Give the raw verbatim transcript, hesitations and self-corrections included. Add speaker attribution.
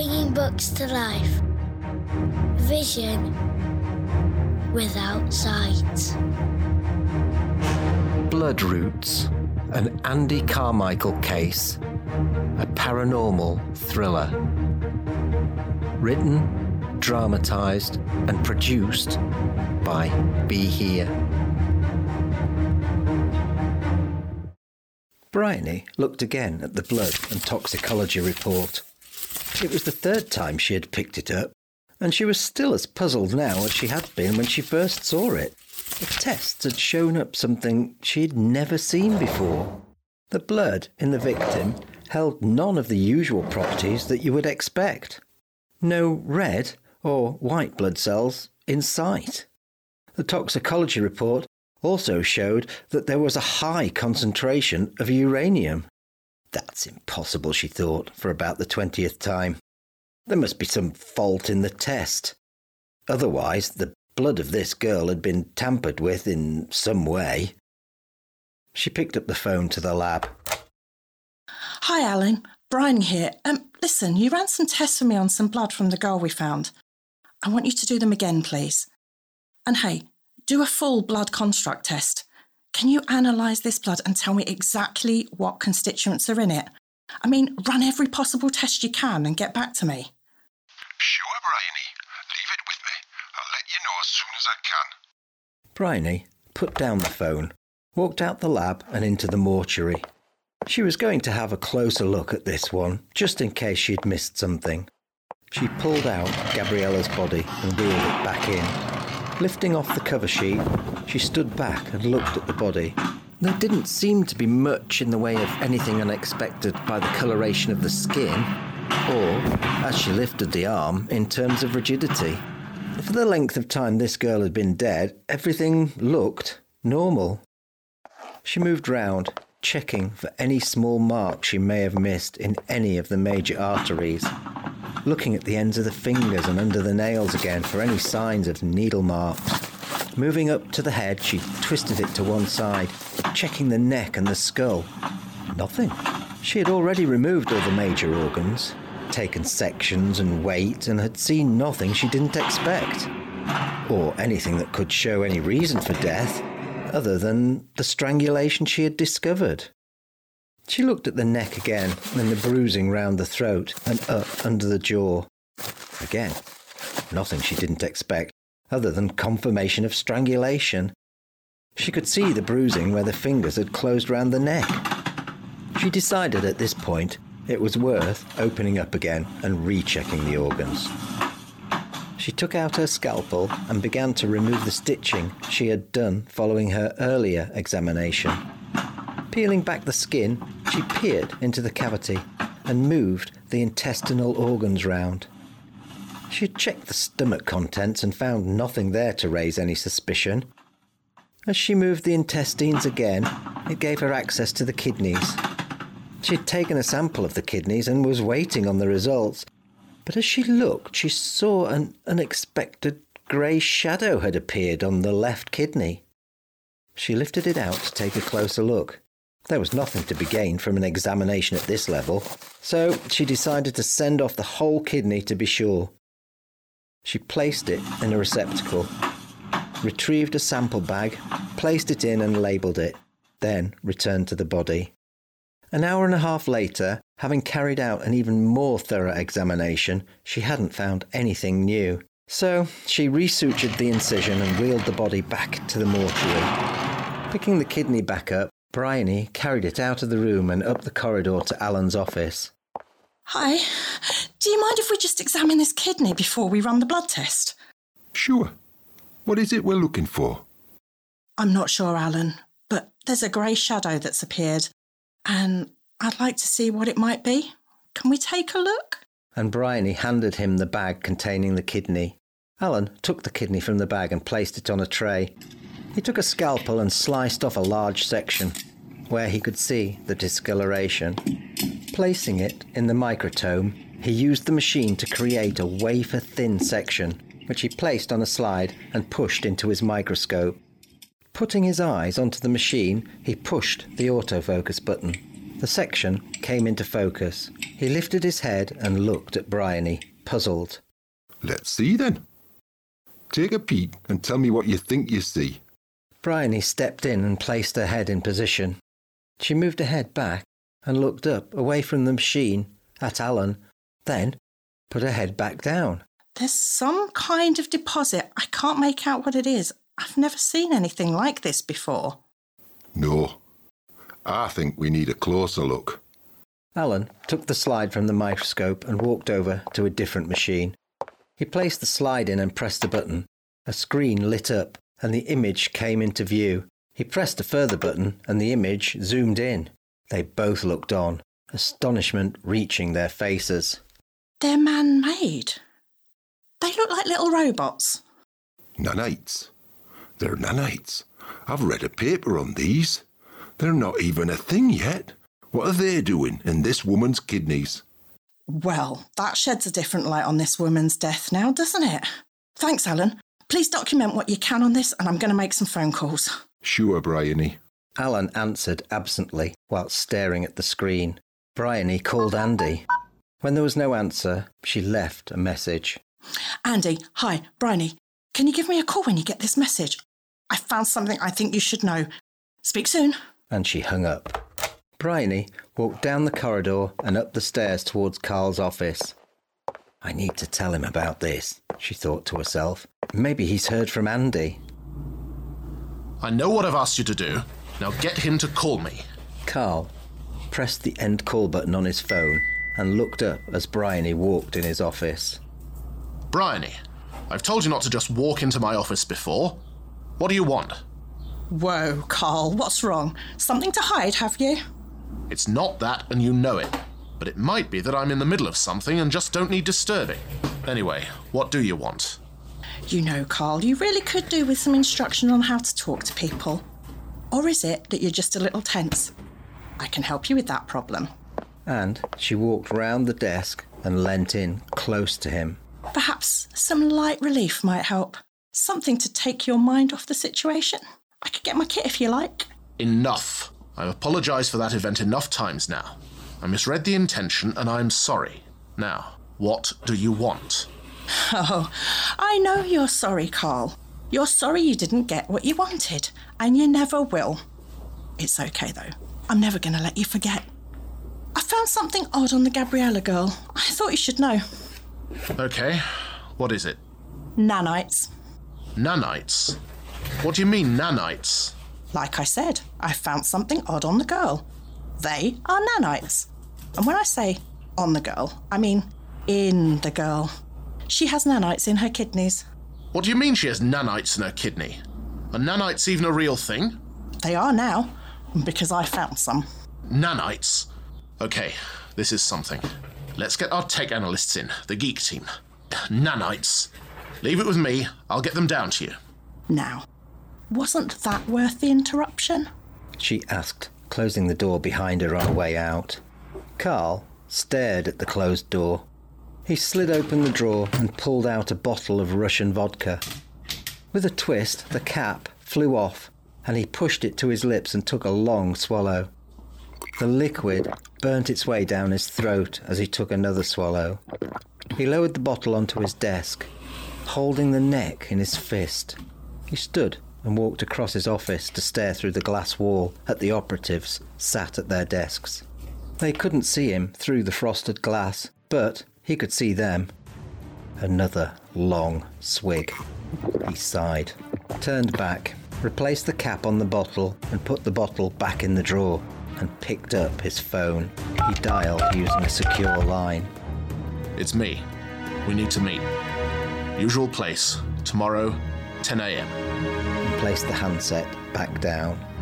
Speaker 1: bringing books to life. Vision without sight.
Speaker 2: Blood Roots, an Andy Carmichael case, a paranormal thriller. Written, dramatised and produced by Be Here. Bryony looked again at the blood and toxicology report. It was the third time she had picked it up, and she was still as puzzled now as she had been when she first saw it. The tests had shown up something she had never seen before. The blood in the victim held none of the usual properties that you would expect. No red or white blood cells in sight. The toxicology report also showed that there was a high concentration of uranium. That's impossible, she thought, for about the twentieth time. There must be some fault in the test. Otherwise, the blood of this girl had been tampered with in some way. She picked up the phone to the lab.
Speaker 3: Hi, Alan. Brian here. Um, listen, you ran some tests for me on some blood from the girl we found. I want you to do them again, please. And hey, do a full blood construct test. Can you analyse this blood and tell me exactly what constituents are in it? I mean, run every possible test you can and get back to me.
Speaker 4: Sure, Bryony. Leave it with me. I'll let you know as soon as I can.
Speaker 2: Bryony put down the phone, walked out the lab and into the mortuary. She was going to have a closer look at this one, just in case she'd missed something. She pulled out Gabriella's body and wheeled it back in. Lifting off the cover sheet, she stood back and looked at the body. There didn't seem to be much in the way of anything unexpected by the coloration of the skin, or, as she lifted the arm, in terms of rigidity. For the length of time this girl had been dead, everything looked normal. She moved round, checking for any small marks she may have missed in any of the major arteries, looking at the ends of the fingers and under the nails again for any signs of needle marks. Moving up to the head, she twisted it to one side, checking the neck and the skull. Nothing. She had already removed all the major organs, taken sections and weight, and had seen nothing she didn't expect, or anything that could show any reason for death, other than the strangulation she had discovered. She looked at the neck again, and the bruising round the throat and up under the jaw. Again, nothing she didn't expect, other than confirmation of strangulation. She could see the bruising where the fingers had closed round the neck. She decided at this point it was worth opening up again and rechecking the organs. She took out her scalpel and began to remove the stitching she had done following her earlier examination. Peeling back the skin, she peered into the cavity and moved the intestinal organs round. She had checked the stomach contents and found nothing there to raise any suspicion. As she moved the intestines again, it gave her access to the kidneys. She had taken a sample of the kidneys and was waiting on the results, but as she looked, she saw an unexpected grey shadow had appeared on the left kidney. She lifted it out to take a closer look. There was nothing to be gained from an examination at this level, so she decided to send off the whole kidney to be sure. She placed it in a receptacle, retrieved a sample bag, placed it in and labelled it, then returned to the body. An hour and a half later, having carried out an even more thorough examination, she hadn't found anything new. So she resutured the incision and wheeled the body back to the mortuary. Picking the kidney back up, Bryony carried it out of the room and up the corridor to Alan's office.
Speaker 3: Hi. Do you mind if we just examine this kidney before we run the blood test?
Speaker 4: Sure. What is it we're looking for?
Speaker 3: I'm not sure, Alan, but there's a grey shadow that's appeared, and I'd like to see what it might be. Can we take a look?
Speaker 2: And Bryony handed him the bag containing the kidney. Alan took the kidney from the bag and placed it on a tray. He took a scalpel and sliced off a large section, where he could see the discoloration. Placing it in the microtome, he used the machine to create a wafer-thin section, which he placed on a slide and pushed into his microscope. Putting his eyes onto the machine, he pushed the autofocus button. The section came into focus. He lifted his head and looked at Bryony, puzzled.
Speaker 4: Let's see then. Take a peek and tell me what you think you see.
Speaker 2: Bryony stepped in and placed her head in position. She moved her head back and looked up, away from the machine, at Alan, then put her head back down.
Speaker 3: There's some kind of deposit. I can't make out what it is. I've never seen anything like this before.
Speaker 4: No. I think we need a closer look.
Speaker 2: Alan took the slide from the microscope and walked over to a different machine. He placed the slide in and pressed a button. A screen lit up and the image came into view. He pressed a further button and the image zoomed in. They both looked on, astonishment reaching their faces.
Speaker 3: They're man-made. They look like little robots.
Speaker 4: Nanites. They're nanites. I've read a paper on these. They're not even a thing yet. What are they doing in this woman's kidneys?
Speaker 3: Well, that sheds a different light on this woman's death now, doesn't it? Thanks, Alan. Please document what you can on this and I'm going to make some phone calls.
Speaker 4: Sure, Bryony.
Speaker 2: Alan answered absently whilst staring at the screen. Bryony called Andy. When there was no answer, she left a message.
Speaker 3: Andy, hi, Bryony. Can you give me a call when you get this message? I found something I think you should know. Speak soon.
Speaker 2: And she hung up. Bryony walked down the corridor and up the stairs towards Carl's office. I need to tell him about this, she thought to herself. Maybe he's heard from Andy.
Speaker 5: I know what I've asked you to do. Now get him to call me.
Speaker 2: Carl pressed the end call button on his phone and looked up as Bryony walked in his office.
Speaker 5: Bryony, I've told you not to just walk into my office before. What do you want?
Speaker 3: Whoa, Carl, what's wrong? Something to hide, have you?
Speaker 5: It's not that, and you know it. But it might be that I'm in the middle of something and just don't need disturbing. Anyway, what do you want?
Speaker 3: You know, Carl, you really could do with some instruction on how to talk to people. Or is it that you're just a little tense? I can help you with that problem.
Speaker 2: And she walked round the desk and leant in close to him.
Speaker 3: Perhaps some light relief might help. Something to take your mind off the situation. I could get my kit if you like.
Speaker 5: Enough. I've apologised for that event enough times now. I misread the intention and I'm sorry. Now, what do you want?
Speaker 3: Oh, I know you're sorry, Carl. You're sorry you didn't get what you wanted, and you never will. It's okay, though. I'm never going to let you forget. I found something odd on the Gabriella girl. I thought you should know.
Speaker 5: Okay. What is it?
Speaker 3: Nanites.
Speaker 5: Nanites? What do you mean, nanites?
Speaker 3: Like I said, I found something odd on the girl. They are nanites. And when I say on the girl, I mean in the girl. She has nanites in her kidneys.
Speaker 5: What do you mean she has nanites in her kidney? Are nanites even a real thing?
Speaker 3: They are now, because I found some.
Speaker 5: Nanites? Okay, this is something. Let's get our tech analysts in, the geek team. Nanites. Leave it with me, I'll get them down to you.
Speaker 3: Now, wasn't that worth the interruption?
Speaker 2: She asked, closing the door behind her on her way out. Carl stared at the closed door. He slid open the drawer and pulled out a bottle of Russian vodka. With a twist, the cap flew off, and he pushed it to his lips and took a long swallow. The liquid burnt its way down his throat as he took another swallow. He lowered the bottle onto his desk, holding the neck in his fist. He stood and walked across his office to stare through the glass wall at the operatives sat at their desks. They couldn't see him through the frosted glass, but he could see them. Another long swig. He sighed, turned back, replaced the cap on the bottle and put the bottle back in the drawer and picked up his phone. He dialed using a secure line.
Speaker 5: It's me. We need to meet. Usual place. Tomorrow, ten a.m.
Speaker 2: He placed the handset back down.